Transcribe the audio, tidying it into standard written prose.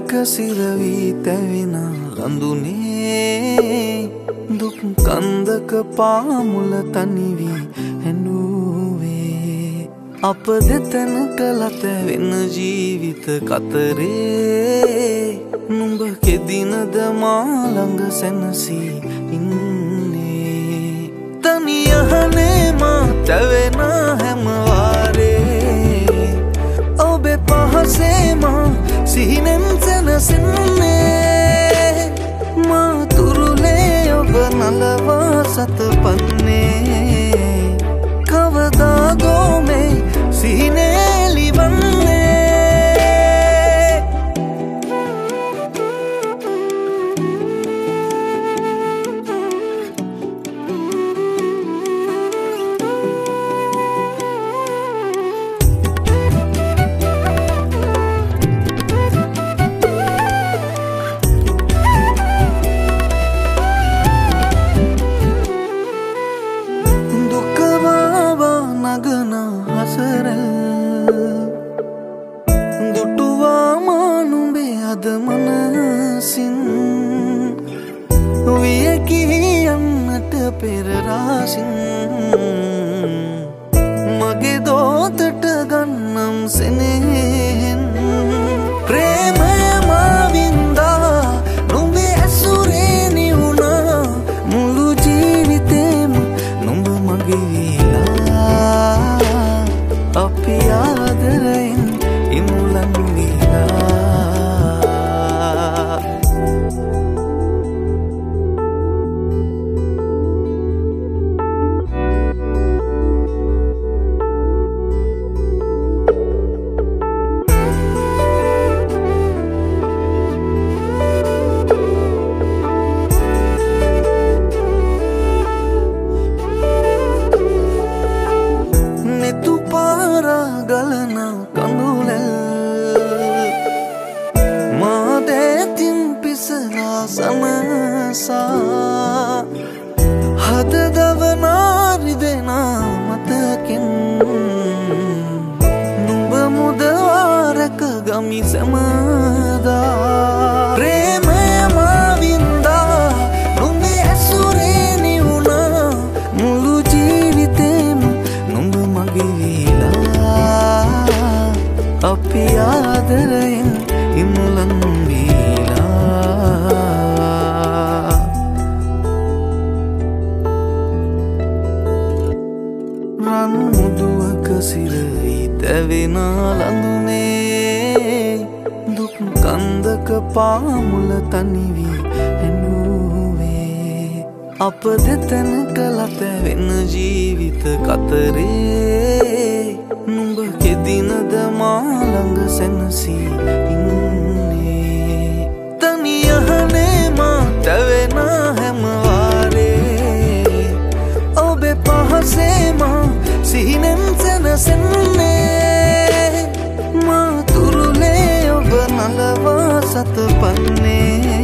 මුදුවක CeraVe තැවෙන ලඳුනේ දුක් කන්දක පාමුල තනිවි හැඬුවේ අප දෙතැනක ලතැවෙන ජීවිත කතරේ නුඹ කෙදිනද මා ළඟ සැනසී ඉන්නේ තනියහනේ මා තැවෙන හැම වාරේ ඔබේ පහසේ මා සිහිනෙන් සැනසෙන්නේ මා තුරුලේ ඔබ නලවා සතපන්නේ කවදාදෝ මේ සිහිනේ ලිවන්නේ දුටුවා මානුඹේ අද මනසින් වියකියන්නට පෙර රාසින් මගේ දෝතට ගන්නම් සෙනෙහෙන් ප්‍රේමය මා වින්දා නුඹේ ඇසුරේ නිවුණා මුළු ජීවිතේම නුඹ මගේ වීලා අපි ආදරයෙන් ඉමුලන් වීලා netu para galana kanulel maadetin pisala samasa hada davana ridena matakin numba mudawaraka gami samada premaya ma vinda numbe asure niuna mulu jeevitem numba mage අපි ආදරයෙන් ඉමුලන් වීලා රන් මුදුවක සිරවි තැවෙන ලඳුනේ දුක් කන්දක පාමුල තනිවි හැඬුවේ අප දෙතැනක ලතැවෙන ජීවිත කතරේ නුඹ කෙදිනද මා ළඟ සැනසී ඉන්නේ තනියහනේ මා තැවෙන හැම වාරේ ඔබේ පහසේ මා සිහිනෙන් සැනසෙන්නේ මා තුරුලේ ඔබ නලවා සතපන්නේ